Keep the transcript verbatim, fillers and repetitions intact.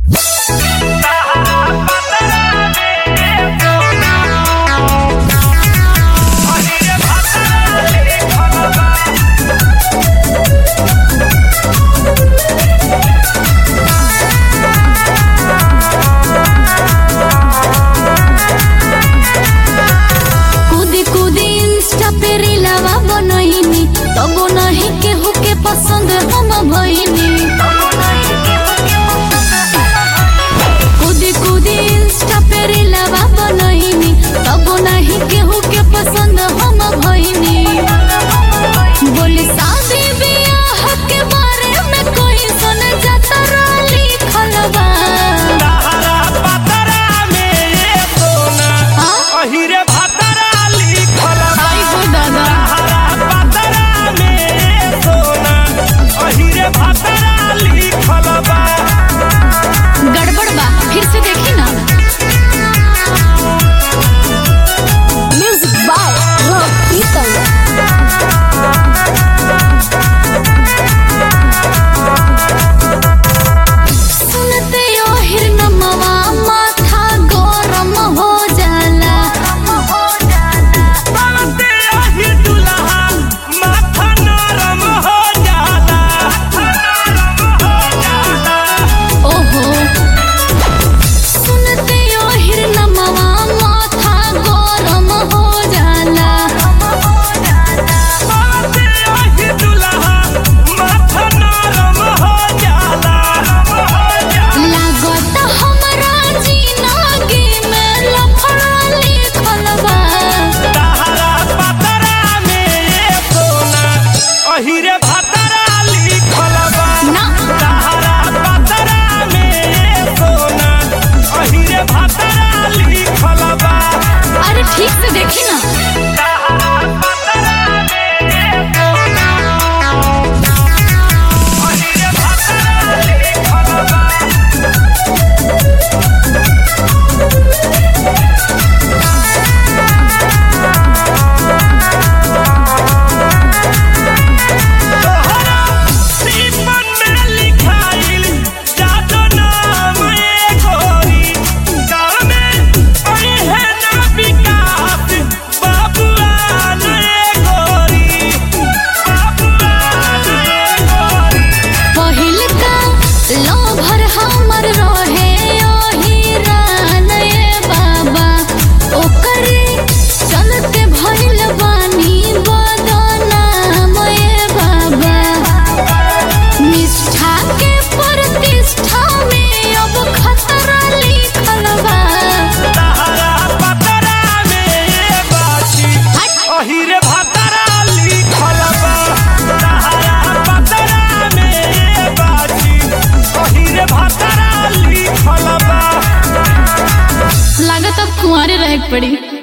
पसंद हम भइनी कूदी कूदी इंस्टा पे रीलवा बनइनी तब नहीं केहू के पसंद हम भइनी। बोली शादी बियाह के बारे में कोई सुन जाता लिखल बा तहरा पतरा में ये सोना अहिरे भतरा लिखल बा। आई हो दादा तहरा पतरा में ये सोना अहिरे भतरा लिखल बा। गड़बड़ बा फिर से देखी ना। म्यूजिक बाय रॉक पीतल। सुनते ओ हिरनमवा माथा गरम हो जाला। बनते अहि दुल्हा माथा नरम हो जाला। नरम हो जाला। ओहो सुनते ओ हिरनमवा माथा गरम हो जाला। बनते अहि दुल्हा माथा नरम हो जाला। लागत हमरा जिंदगी में लफड़ा लिखल बा। तहरा पतरा में ये सोना अहिरे भतरा लिखल बा। ना तहरा पतरा में ये सोना अहिरे भतरा लिखल बा। अरे ठीक से देखी ना। तहरा पतरा में ये सोना अहिरे भतरा लिखल बा। तोहरा सीपन में लिखाइल जादो नाम ये गोरी। गाँव में पढ़े ना विकास बाबुआन ये गोरी। बाबुआन ये गोरी। पहिल का लोभर हमर रहे ओही रान ए बाबा। ओकरे चलते भइल बानी बदनाम ए बाबा। निष्ठा के प्रतिष्ठा में अब खतरा लिखल बा। तहरा पतरा में ये बाची अहिरे भतरा लिखल बा। तहरा पतरा में ये बाची अहिरे भतरा लिखल बा। लागत अब कुंवारे रहे के पड़ी।